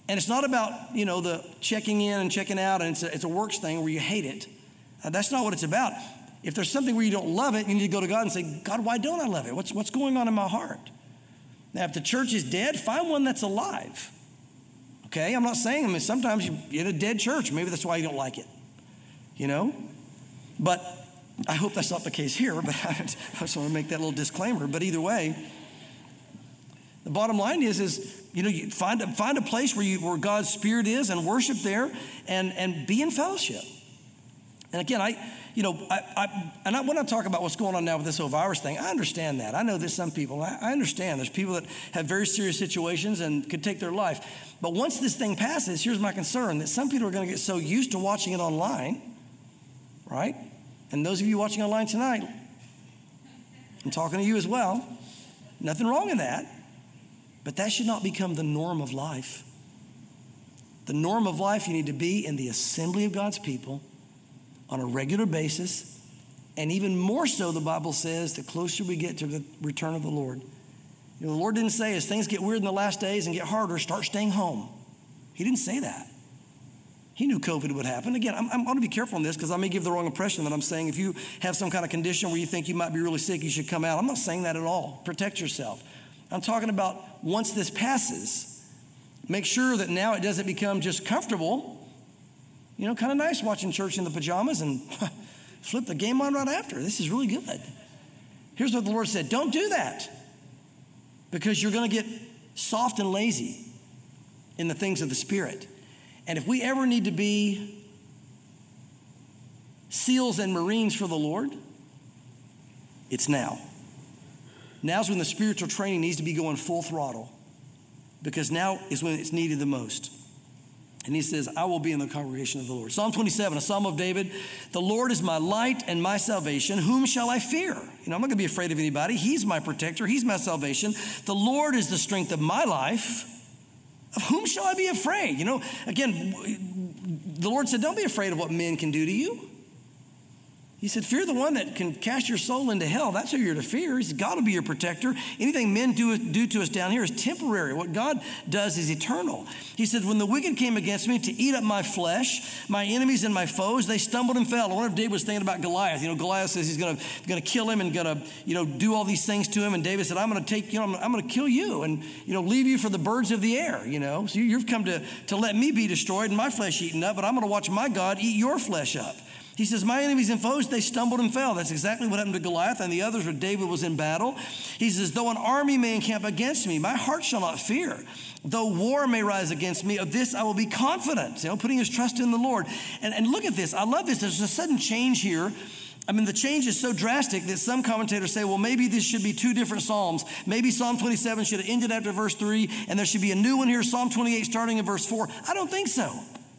And it's not about, you know, the checking in and checking out, and it's a, it's a works thing where you hate it. Uh, that's not what it's about. If there's something where you don't love it, you need to go to God and say, God, why don't I love it? What's, what's going on in my heart? Now, if the church is dead, find one that's alive. Okay, I'm not saying, I mean, sometimes you get a dead church. Maybe that's why you don't like it, you know? But I hope that's not the case here, but I just want to make that little disclaimer. But either way, the bottom line is, is you know, you find, find a place where, you, where God's Spirit is and worship there and, and be in fellowship. And again, I, you know, I, I, and I, when I talk about what's going on now with this whole virus thing, I understand that. I know there's some people, I, I understand there's people that have very serious situations and could take their life. But once this thing passes, here's my concern, that some people are going to get so used to watching it online, right? And those of you watching online tonight, I'm talking to you as well. Nothing wrong in that. But that should not become the norm of life. The norm of life, you need to be in the assembly of God's people on a regular basis, and even more so, the Bible says, the closer we get to the return of the Lord. You know, the Lord didn't say, as things get weird in the last days and get harder, start staying home. He didn't say that. He knew COVID would happen. Again, I'm, I'm going to be careful on this because I may give the wrong impression that I'm saying if you have some kind of condition where you think you might be really sick, you should come out. I'm not saying that at all. Protect yourself. I'm talking about once this passes, make sure that now it doesn't become just comfortable. You know, kind of nice watching church in the pajamas and flip the game on right after. This is really good. Here's what the Lord said. Don't do that because you're going to get soft and lazy in the things of the Spirit. And if we ever need to be SEALs and Marines for the Lord, it's now. Now's when the spiritual training needs to be going full throttle because now is when it's needed the most. And he says, I will be in the congregation of the Lord. Psalm twenty-seven, a psalm of David. The Lord is my light and my salvation. Whom shall I fear? You know, I'm not going to be afraid of anybody. He's my protector. He's my salvation. The Lord is the strength of my life. Of whom shall I be afraid? You know, again, the Lord said, don't be afraid of what men can do to you. He said, fear the one that can cast your soul into hell. That's who you're to fear. He's got to be your protector. Anything men do, do to us down here is temporary. What God does is eternal. He said, when the wicked came against me to eat up my flesh, my enemies and my foes, they stumbled and fell. I wonder if David was thinking about Goliath. You know, Goliath says he's going to going to kill him and going to, you know, do all these things to him. And David said, I'm going to take, you know, I'm, I'm going to kill you and, you know, leave you for the birds of the air, you know. So you've come to, to let me be destroyed and my flesh eaten up, but I'm going to watch my God eat your flesh up. He says, my enemies and foes, they stumbled and fell. That's exactly what happened to Goliath and the others where David was in battle. He says, though an army may encamp against me, my heart shall not fear. Though war may rise against me, of this I will be confident. You know, putting his trust in the Lord. And, and look at this. I love this. There's a sudden change here. I mean, the change is so drastic that some commentators say, well, maybe this should be two different Psalms. Maybe Psalm twenty-seven should have ended after verse three, and there should be a new one here, Psalm twenty-eight, starting in verse four. I don't think so.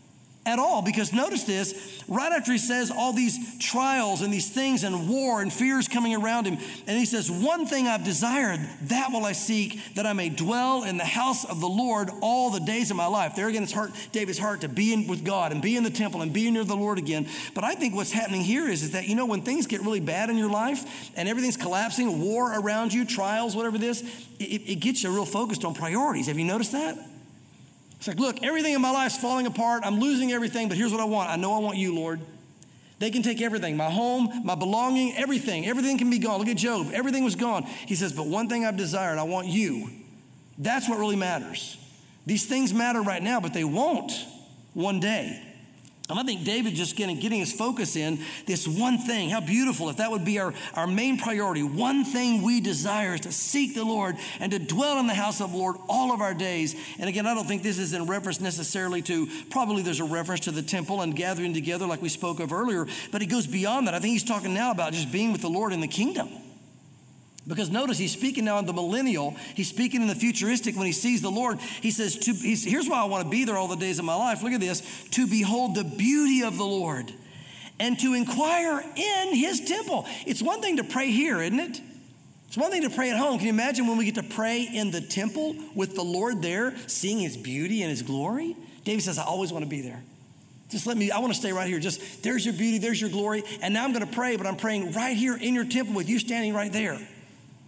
At all, because notice this, right after he says all these trials and these things and war and fears coming around him, and he says, one thing I've desired, that will I seek, that I may dwell in the house of the Lord all the days of my life. There again, it's heart, David's heart to be in with God and be in the temple and be near the Lord again. But I think what's happening here is, is that, you know, when things get really bad in your life and everything's collapsing, war around you, trials, whatever it is, it, it gets you real focused on priorities. Have you noticed that? It's like, look, everything in my life's falling apart. I'm losing everything, but here's what I want. I know I want you, Lord. They can take everything, my home, my belonging, everything. Everything can be gone. Look at Job. Everything was gone. He says, but one thing I've desired, I want you. That's what really matters. These things matter right now, but they won't one day. And I think David just getting, getting his focus in this one thing. How beautiful if that would be our, our main priority. One thing we desire is to seek the Lord and to dwell in the house of the Lord all of our days. And again, I don't think this is in reference necessarily to, probably there's a reference to the temple and gathering together like we spoke of earlier, but it goes beyond that. I think he's talking now about just being with the Lord in the kingdom. Because notice he's speaking now in the millennial. He's speaking in the futuristic when he sees the Lord. He says, to, he's, here's why I want to be there all the days of my life. Look at this. To behold the beauty of the Lord and to inquire in his temple. It's one thing to pray here, isn't it? It's one thing to pray at home. Can you imagine when we get to pray in the temple with the Lord there, seeing his beauty and his glory? David says, I always want to be there. Just let me, I want to stay right here. Just, there's your beauty, there's your glory. And now I'm going to pray, but I'm praying right here in your temple with you standing right there.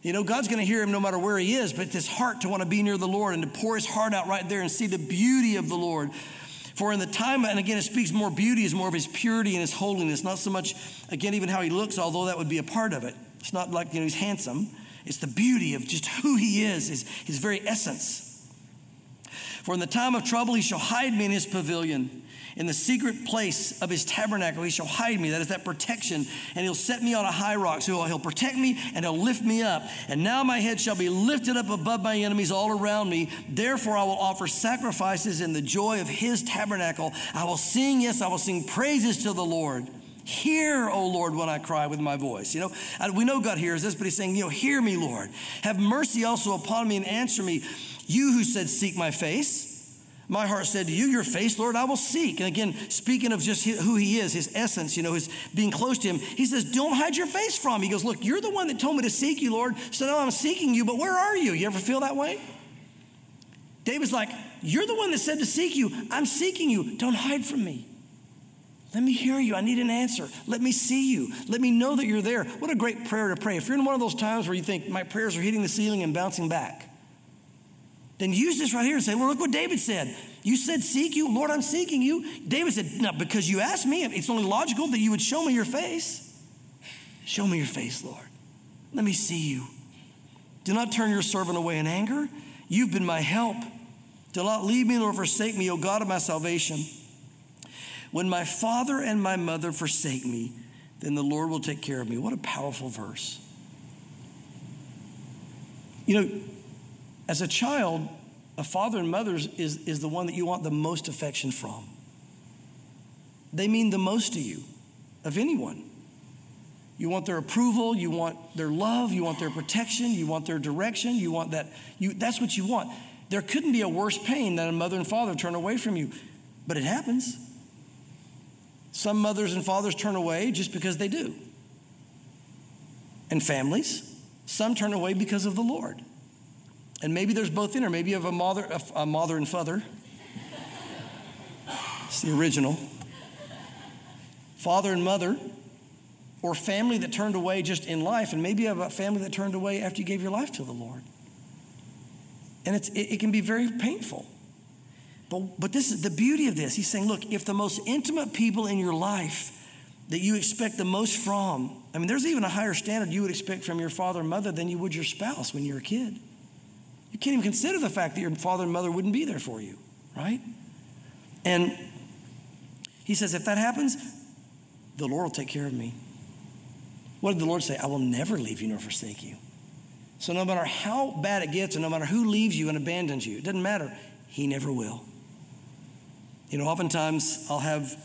You know, God's going to hear him no matter where he is, but this heart to want to be near the Lord and to pour his heart out right there and see the beauty of the Lord. For in the time, and again, it speaks more beauty is more of his purity and his holiness, not so much, again, even how he looks, although that would be a part of it. It's not like, you know, he's handsome. It's the beauty of just who he is, his, his very essence. For in the time of trouble, he shall hide me in his pavilion. In the secret place of his tabernacle, he shall hide me. That is that protection. And he'll set me on a high rock. So he'll protect me and he'll lift me up. And now my head shall be lifted up above my enemies all around me. Therefore, I will offer sacrifices in the joy of his tabernacle. I will sing, yes, I will sing praises to the Lord. Hear, O Lord, when I cry with my voice. You know, we know God hears this, but he's saying, you know, hear me, Lord. Have mercy also upon me and answer me. You who said, seek my face. My heart said to you, your face, Lord, I will seek. And again, speaking of just who he is, his essence, you know, his being close to him, he says, don't hide your face from me. He goes, look, you're the one that told me to seek you, Lord. So now I'm seeking you, but where are you? You ever feel that way? David's like, you're the one that said to seek you. I'm seeking you. Don't hide from me. Let me hear you. I need an answer. Let me see you. Let me know that you're there. What a great prayer to pray. If you're in one of those times where you think my prayers are hitting the ceiling and bouncing back, then use this right here and say, well, look what David said. You said, seek you. Lord, I'm seeking you. David said, no, because you asked me, it's only logical that you would show me your face. Show me your face, Lord. Let me see you. Do not turn your servant away in anger. You've been my help. Do not leave me nor forsake me, O God of my salvation. When my father and my mother forsake me, then the Lord will take care of me. What a powerful verse. You know, as a child, a father and mother is, is the one that you want the most affection from. They mean the most to you of anyone. You want their approval, you want their love, you want their protection, you want their direction, you want that, you, that's what you want. There couldn't be a worse pain than a mother and father turn away from you, but it happens. Some mothers and fathers turn away just because they do. And families, some turn away because of the Lord. And maybe there's both in there. Maybe you have a mother, a, a mother and father. It's the original. Father and mother, or family that turned away just in life. And maybe you have a family that turned away after you gave your life to the Lord. And it's, it, it can be very painful. But, but this is the beauty of this. He's saying, look, if the most intimate people in your life that you expect the most from, I mean, there's even a higher standard you would expect from your father and mother than you would your spouse when you're a kid. You can't even consider the fact that your father and mother wouldn't be there for you, right? And he says, if that happens, the Lord will take care of me. What did the Lord say? I will never leave you nor forsake you. So no matter how bad it gets and no matter who leaves you and abandons you, it doesn't matter. He never will. You know, oftentimes I'll have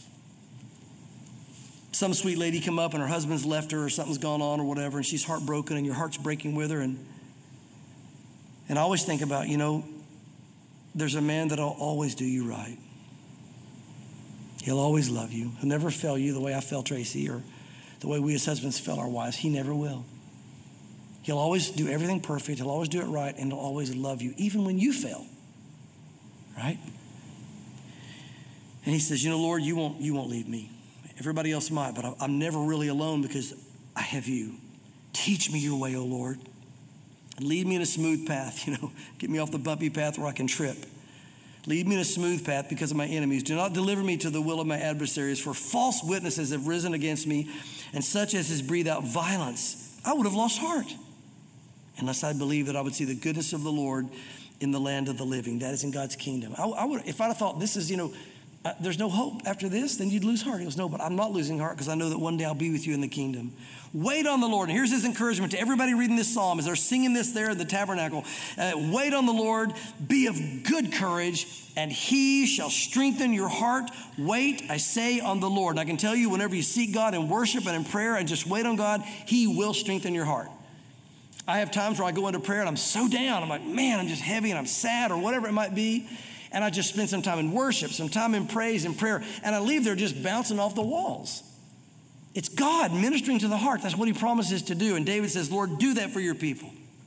some sweet lady come up and her husband's left her or something's gone on or whatever, and she's heartbroken and your heart's breaking with her. And And I always think about, you know, there's a man that'll always do you right. He'll always love you. He'll never fail you the way I failed Tracy or the way we as husbands fail our wives. He never will. He'll always do everything perfect. He'll always do it right, and he'll always love you, even when you fail. Right? And he says, you know, Lord, you won't, you won't leave me. Everybody else might, but I'm never really alone because I have you. Teach me your way, O Lord. And lead me in a smooth path, you know, get me off the bumpy path where I can trip. Lead me in a smooth path because of my enemies. Do not deliver me to the will of my adversaries, for false witnesses have risen against me, and such as has breathed out violence. I would have lost heart unless I believed that I would see the goodness of the Lord in the land of the living. That is in God's kingdom. I, I would, if I'd have thought this is, you know, uh, there's no hope after this, then you'd lose heart. He goes, no, but I'm not losing heart because I know that one day I'll be with you in the kingdom. Wait on the Lord. And here's his encouragement to everybody reading this psalm as they're singing this there in the tabernacle. Uh, wait on the Lord, be of good courage, and he shall strengthen your heart. Wait, I say, on the Lord. And I can tell you, whenever you seek God in worship and in prayer and just wait on God, he will strengthen your heart. I have times where I go into prayer and I'm so down. I'm like, man, I'm just heavy and I'm sad or whatever it might be. And I just spend some time in worship, some time in praise and prayer. And I leave there just bouncing off the walls. It's God ministering to the heart. That's what he promises to do. And David says, Lord, do that for your people.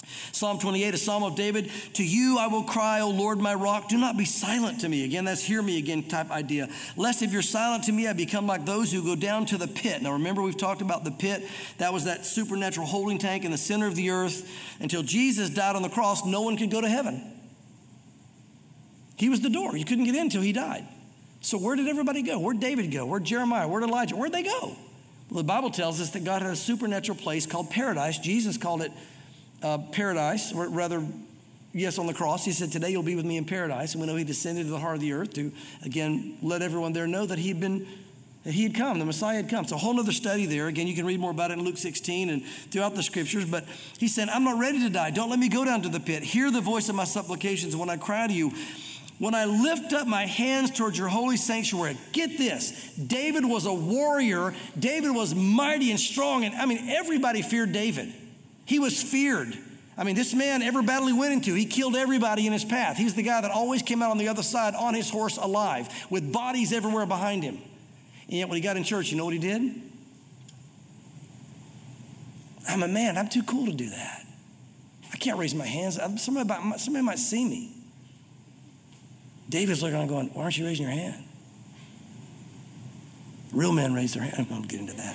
Psalm twenty-eight, a psalm of David. To you I will cry, O Lord, my rock. Do not be silent to me. Again, that's hear me again type idea. Lest if you're silent to me, I become like those who go down to the pit. Now remember, we've talked about the pit. That was that supernatural holding tank in the center of the earth. Until Jesus died on the cross, no one could go to heaven. He was the door. You couldn't get in until he died. So where did everybody go? Where'd David go? Where'd Jeremiah? Where'd Elijah? Where'd they go? Well, the Bible tells us that God had a supernatural place called paradise. Jesus called it uh, paradise, or rather, yes, on the cross. He said, today you'll be with me in paradise. And we know he descended to the heart of the earth to, again, let everyone there know that he'd been, that he had come, the Messiah had come. It's a whole other study there. Again, you can read more about it in Luke sixteen and throughout the scriptures. But he said, I'm not ready to die. Don't let me go down to the pit. Hear the voice of my supplications when I cry to you. When I lift up my hands towards your holy sanctuary. Get this. David was a warrior. David was mighty and strong. And I mean, everybody feared David. He was feared. I mean, this man, every battle he went into, he killed everybody in his path. He's the guy that always came out on the other side on his horse alive with bodies everywhere behind him. And yet when he got in church, you know what he did? I'm a man. I'm too cool to do that. I can't raise my hands. Somebody might, somebody might see me. David's looking around going, why aren't you raising your hand? Real men raise their hand. I won't get into that.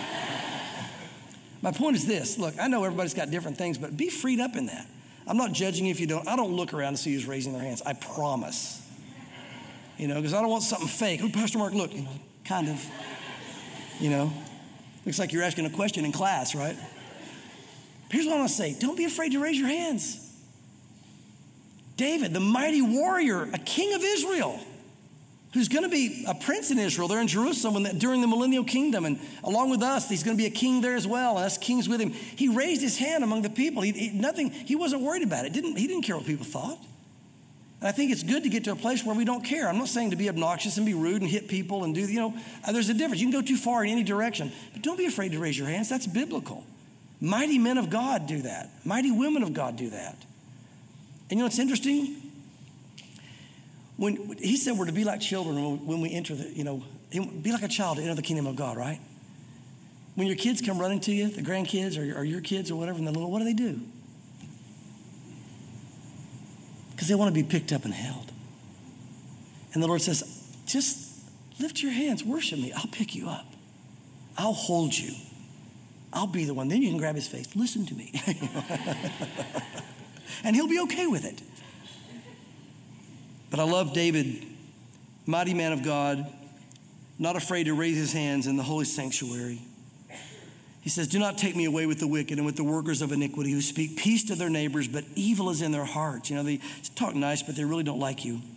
My point is this. Look, I know everybody's got different things, but be freed up in that. I'm not judging you if you don't. I don't look around to see who's raising their hands. I promise. You know, because I don't want something fake. Oh, Pastor Mark, look, you know, kind of. You know, looks like you're asking a question in class, right? Here's what I want to say. Don't be afraid to raise your hands. David, the mighty warrior, a king of Israel, who's going to be a prince in Israel. They're in Jerusalem when the, during the millennial kingdom. And along with us, he's going to be a king there as well. And us kings with him. He raised his hand among the people. He, he, nothing, he wasn't worried about it. Didn't, he didn't care what people thought. And I think it's good to get to a place where we don't care. I'm not saying to be obnoxious and be rude and hit people and do, you know, there's a difference. You can go too far in any direction. But don't be afraid to raise your hands. That's biblical. Mighty men of God do that. Mighty women of God do that. And you know what's interesting? When he said we're to be like children when we enter the, you know, be like a child to enter the kingdom of God, right? When your kids come running to you, the grandkids or, or your kids or whatever, and they're little, what do they do? Because they want to be picked up and held. And the Lord says, just lift your hands, worship me. I'll pick you up. I'll hold you. I'll be the one. Then you can grab his face. Listen to me. And he'll be okay with it. But I love David, mighty man of God, not afraid to raise his hands in the holy sanctuary. He says, do not take me away with the wicked and with the workers of iniquity who speak peace to their neighbors, but evil is in their hearts. You know, they talk nice, but they really don't like you.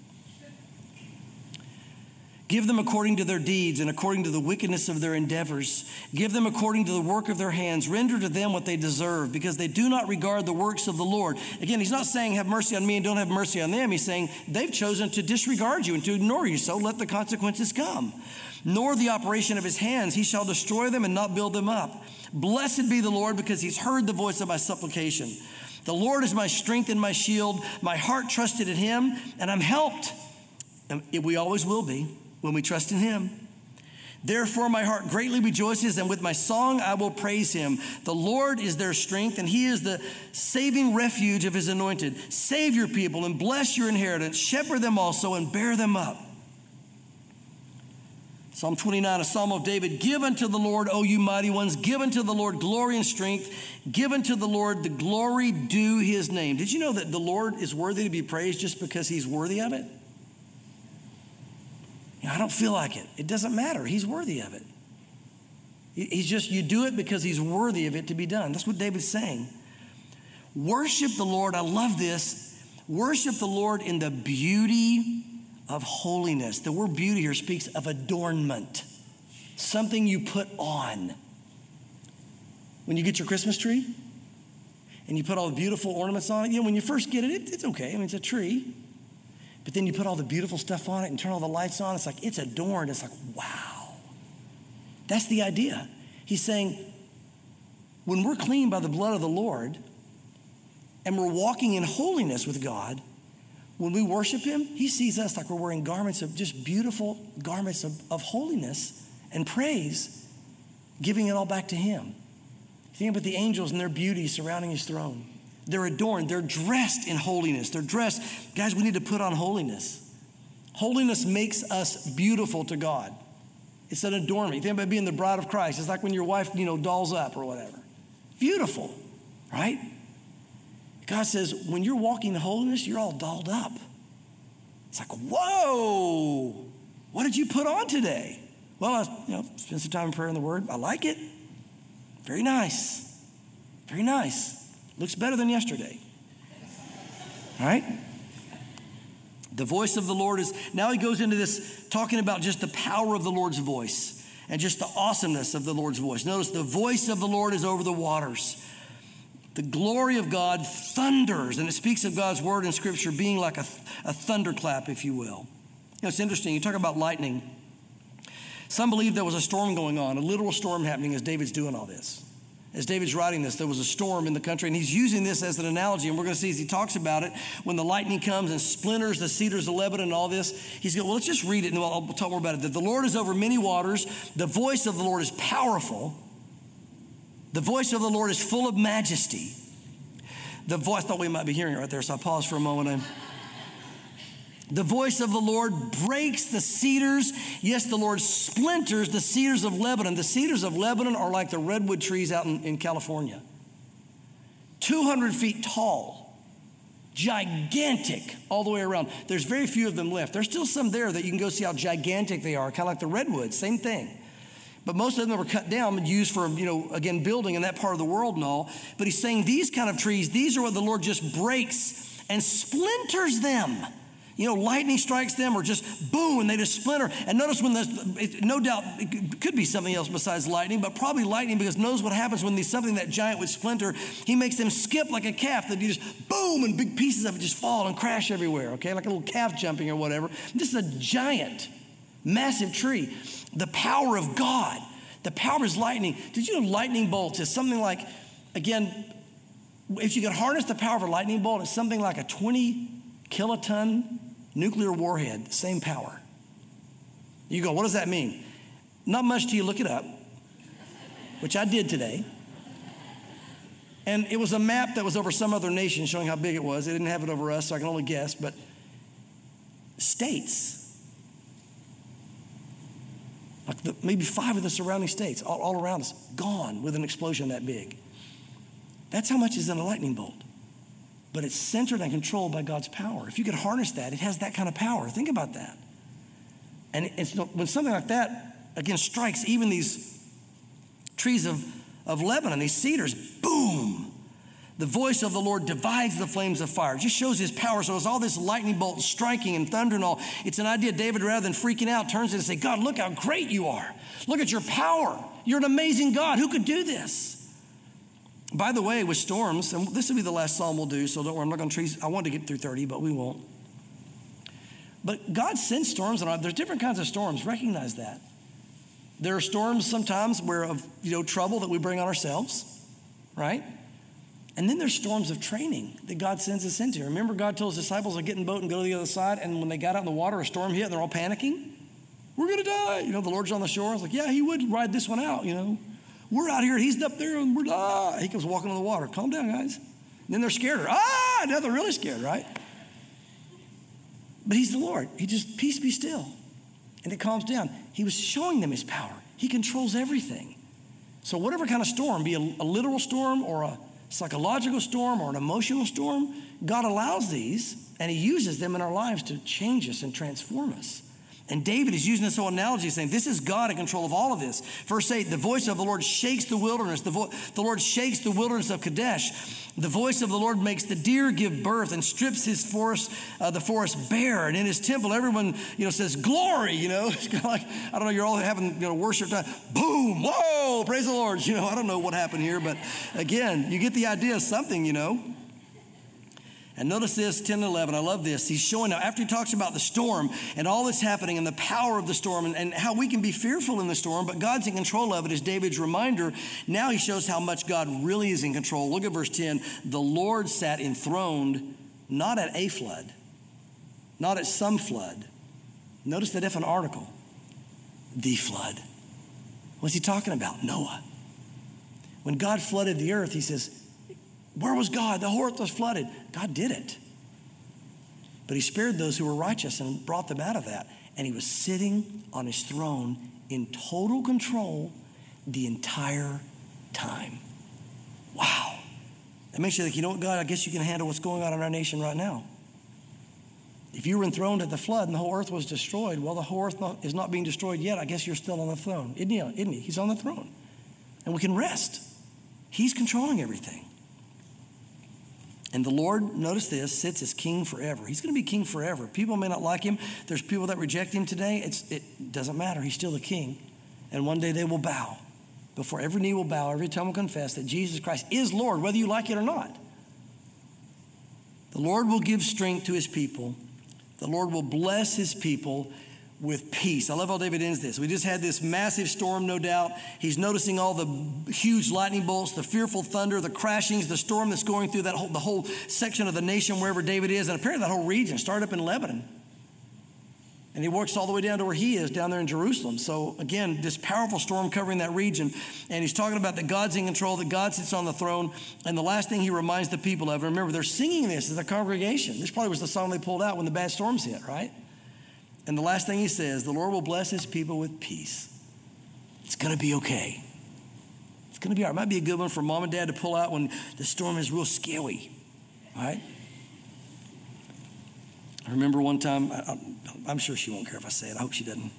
Give them according to their deeds and according to the wickedness of their endeavors. Give them according to the work of their hands. Render to them what they deserve, because they do not regard the works of the Lord. Again, he's not saying have mercy on me and don't have mercy on them. He's saying they've chosen to disregard you and to ignore you, so let the consequences come. Nor the operation of his hands. He shall destroy them and not build them up. Blessed be the Lord, because he's heard the voice of my supplication. The Lord is my strength and my shield. My heart trusted in him, and I'm helped. And we always will be. When we trust in him. Therefore, my heart greatly rejoices, and with my song I will praise him. The Lord is their strength, and he is the saving refuge of his anointed. Save your people and bless your inheritance. Shepherd them also and bear them up. Psalm twenty-nine, a psalm of David. Give unto the Lord, O you mighty ones. Give unto the Lord glory and strength. Give unto the Lord the glory due his name. Did you know that the Lord is worthy to be praised just because he's worthy of it? I don't feel like it. It doesn't matter. He's worthy of it. He's just, you do it because he's worthy of it to be done. That's what David's saying. Worship the Lord. I love this. Worship the Lord in the beauty of holiness. The word beauty here speaks of adornment. Something you put on. When you get your Christmas tree and you put all the beautiful ornaments on it, you know, when you first get it, it it's okay. I mean, it's a tree. But then you put all the beautiful stuff on it and turn all the lights on. It's like, it's adorned. It's like, wow. That's the idea. He's saying, when we're clean by the blood of the Lord and we're walking in holiness with God, when we worship him, he sees us like we're wearing garments of just beautiful garments of, of holiness and praise, giving it all back to him. Think about the angels and their beauty surrounding his throne. They're adorned. They're dressed in holiness. They're dressed. Guys, we need to put on holiness. Holiness makes us beautiful to God. It's an adornment. You think about being the bride of Christ. It's like when your wife, you know, dolls up or whatever. Beautiful, right? God says, when you're walking in holiness, you're all dolled up. It's like, whoa, what did you put on today? Well, I you know, spend some time in prayer in the Word. I like it. Very nice. Very nice. Looks better than yesterday. All right? The voice of the Lord is, now he goes into this talking about just the power of the Lord's voice and just the awesomeness of the Lord's voice. Notice the voice of the Lord is over the waters. The glory of God thunders, and it speaks of God's word in Scripture being like a, a thunderclap, if you will. You know, it's interesting. You talk about lightning. Some believe there was a storm going on, a literal storm happening as David's doing all this. As David's writing this, there was a storm in the country, and he's using this as an analogy, and we're going to see as he talks about it, when the lightning comes and splinters the cedars of Lebanon and all this, he's going, well, let's just read it, and I'll talk more about it. That the Lord is over many waters. The voice of the Lord is powerful. The voice of the Lord is full of majesty. The voice, I thought we might be hearing it right there, so I paused for a moment. And the voice of the Lord breaks the cedars. Yes, the Lord splinters the cedars of Lebanon. The cedars of Lebanon are like the redwood trees out in, in California. two hundred feet tall, gigantic all the way around. There's very few of them left. There's still some there that you can go see how gigantic they are, kind of like the redwoods, same thing. But most of them were cut down and used for, you know, again, building in that part of the world and all. But he's saying these kind of trees, these are what the Lord just breaks and splinters them. You know, lightning strikes them or just boom, and they just splinter. And notice when there's, it, no doubt, it could be something else besides lightning, but probably lightning, because knows what happens when there's something that giant would splinter. He makes them skip like a calf, that you just boom, and big pieces of it just fall and crash everywhere, okay? Like a little calf jumping or whatever. This is a giant, massive tree. The power of God, the power of his lightning. Did you know lightning bolts is something like, again, if you could harness the power of a lightning bolt, it's something like a twenty kiloton nuclear warhead, same power. You go, what does that mean? Not much till you look it up, which I did today. And it was a map that was over some other nation showing how big it was. They didn't have it over us, so I can only guess. But states, like the, maybe five of the surrounding states, all, all around us, gone with an explosion that big. That's how much is in a lightning bolt. But it's centered and controlled by God's power. If you could harness that, it has that kind of power. Think about that. And it's, when something like that, again, strikes even these trees of, of Lebanon, these cedars, boom. The voice of the Lord divides the flames of fire. It just shows his power. So it's all this lightning bolt striking and thunder and all. It's an idea David, rather than freaking out, turns in and say, God, look how great you are. Look at your power. You're an amazing God. Who could do this? By the way, with storms, and this will be the last psalm we'll do, so don't worry, I'm not going to treat, I wanted to get through thirty, but we won't. But God sends storms, and there's different kinds of storms. Recognize that. There are storms sometimes where of, you know, trouble that we bring on ourselves, right? And then there's storms of training that God sends us into. Remember, God told his disciples to get in the boat and go to the other side, and when they got out in the water, a storm hit, and they're all panicking. We're going to die. You know, the Lord's on the shore. I was like, yeah, he would ride this one out, you know. We're out here, he's up there, and we're, ah. He comes walking on the water. Calm down, guys. And then they're scared. Ah, now they're really scared, right? But he's the Lord. He just, peace be still. And it calms down. He was showing them his power. He controls everything. So whatever kind of storm, be a, a literal storm or a psychological storm or an emotional storm, God allows these, and he uses them in our lives to change us and transform us. And David is using this whole analogy, saying this is God in control of all of this. Verse eight, the voice of the Lord shakes the wilderness. The, vo- the Lord shakes the wilderness of Kadesh. The voice of the Lord makes the deer give birth and strips his forest, uh, the forest bare. And in his temple, everyone, you know, says, glory, you know. It's kind of like, I don't know, you're all having, you know, worship time. Boom, whoa, praise the Lord. You know, I don't know what happened here, but again, you get the idea of something, you know. And notice this, ten and eleven, I love this. He's showing now, after he talks about the storm and all that's happening and the power of the storm and, and how we can be fearful in the storm, but God's in control of it is David's reminder. Now he shows how much God really is in control. Look at verse ten. The Lord sat enthroned, not at a flood, not at some flood. Notice the different article, the flood. What's he talking about? Noah. When God flooded the earth, he says, Where was God? The whole earth was flooded. God did it. But he spared those who were righteous and brought them out of that. And he was sitting on his throne in total control the entire time. Wow. That makes you think, you know what, God, I guess you can handle what's going on in our nation right now. If you were enthroned at the flood and the whole earth was destroyed, well, the whole earth not, is not being destroyed yet. I guess you're still on the throne. Isn't he? Isn't he? He's on the throne. And we can rest. He's controlling everything. And the Lord, notice this, sits as king forever. He's going to be king forever. People may not like him. There's people that reject him today. It's, it doesn't matter. He's still the king. And one day they will bow. Before every knee will bow, every tongue will confess that Jesus Christ is Lord, whether you like it or not. The Lord will give strength to his people. The Lord will bless his people with peace. I love how David ends this. We just had this massive storm, no doubt. He's noticing all the huge lightning bolts, the fearful thunder, the crashings, the storm that's going through that whole, the whole section of the nation wherever David is. And apparently that whole region started up in Lebanon. And he works all the way down to where he is, down there in Jerusalem. So again, this powerful storm covering that region. And he's talking about that God's in control, that God sits on the throne. And the last thing he reminds the people of, remember, they're singing this as a congregation. This probably was the song they pulled out when the bad storms hit, right? And the last thing he says, the Lord will bless his people with peace. It's going to be okay. It's going to be all right. It might be a good one for mom and dad to pull out when the storm is real scary, right? I remember one time, I, I'm sure she won't care if I say it. I hope she doesn't.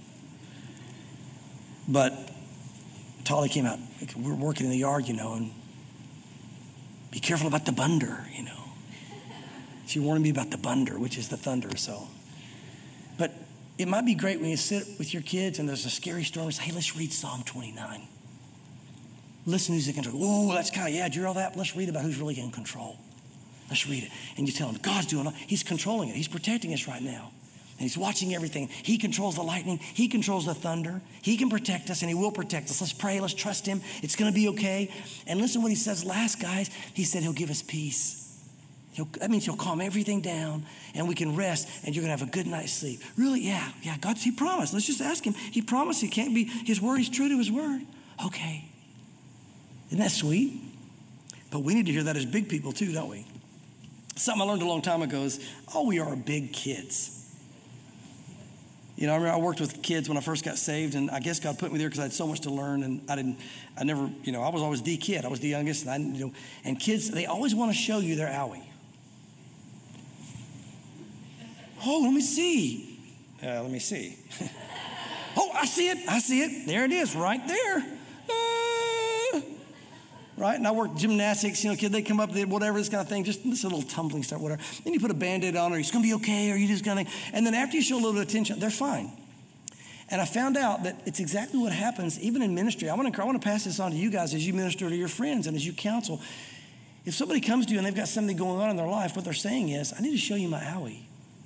But Tolly came out. We were working in the yard, you know, and be careful about the bunder, you know. She warned me about the bunder, which is the thunder, so. But it might be great when you sit with your kids and there's a scary storm and say, hey, let's read Psalm twenty-nine. Listen who's in control. Oh, that's kind of, yeah, did you hear all that? Let's read about who's really in control. Let's read it. And you tell him, God's doing it. He's controlling it. He's protecting us right now. And he's watching everything. He controls the lightning. He controls the thunder. He can protect us, and he will protect us. Let's pray. Let's trust him. It's going to be okay. And listen what he says last, guys. He said he'll give us peace. He'll, that means he'll calm everything down, and we can rest, and you're going to have a good night's sleep. Really? Yeah. Yeah. God, he promised. Let's just ask him. He promised. He can't be, his word, he's true to his word. Okay. Isn't that sweet? But we need to hear that as big people too, don't we? Something I learned a long time ago is, oh, we are big kids. You know, I remember I worked with kids when I first got saved, and I guess God put me there because I had so much to learn, and I didn't, I never, you know, I was always the kid. I was the youngest, and I, you know, and kids, they always want to show you their owie. Oh, let me see. Uh, let me see. Oh, I see it. I see it. There it is, right there. Uh, right? And I worked gymnastics, you know, kid, they come up, they, whatever, this kind of thing, just this little tumbling stuff, whatever. Then you put a Band-Aid on, or it's going to be okay, or you just going to, and then after you show a little bit of attention, they're fine. And I found out that it's exactly what happens even in ministry. I want to, I want to pass this on to you guys as you minister to your friends and as you counsel. If somebody comes to you and they've got something going on in their life, what they're saying is, I need to show you my owie.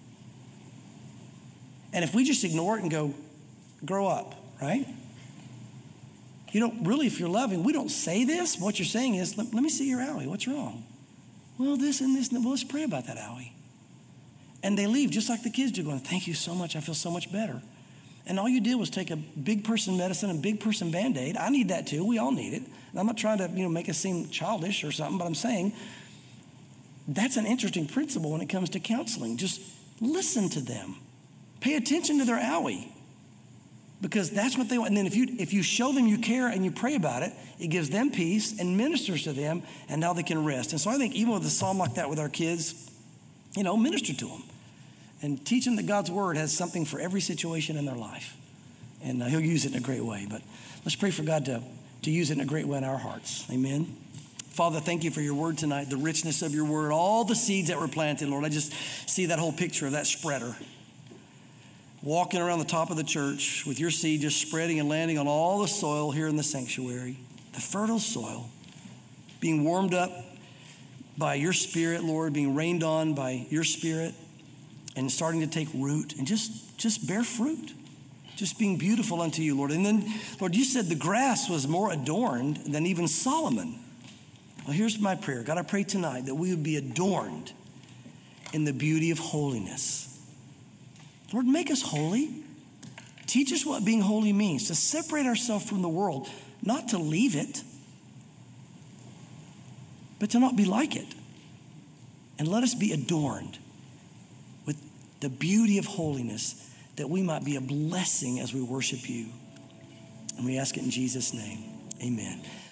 And if we just ignore it and go, grow up, right? You don't really, if you're loving, we don't say this. What you're saying is, let, let me see your owie. What's wrong? Well, this and this. And well, let's pray about that owie. And they leave just like the kids do, going, thank you so much. I feel so much better. And all you did was take a big person medicine and big person Band-Aid. I need that too. We all need it. And I'm not trying to, you know, make us seem childish or something, but I'm saying that's an interesting principle when it comes to counseling. Just listen to them. Pay attention to their owie. Because that's what they want. And then if you if you show them you care and you pray about it, it gives them peace and ministers to them, and now they can rest. And so I think even with a psalm like that with our kids, you know, minister to them. And teach them that God's word has something for every situation in their life. And uh, he'll use it in a great way. But let's pray for God to, to use it in a great way in our hearts. Amen. Father, thank you for your word tonight, the richness of your word, all the seeds that were planted, Lord. I just see that whole picture of that spreader walking around the top of the church with your seed just spreading and landing on all the soil here in the sanctuary, the fertile soil, being warmed up by your spirit, Lord, being rained on by your spirit, and starting to take root and just, just bear fruit, just being beautiful unto you, Lord. And then, Lord, you said the grass was more adorned than even Solomon. Well, here's my prayer. God, I pray tonight that we would be adorned in the beauty of holiness. Lord, make us holy. Teach us what being holy means, to separate ourselves from the world, not to leave it, but to not be like it. And let us be adorned with the beauty of holiness, that we might be a blessing as we worship you. And we ask it in Jesus' name. Amen.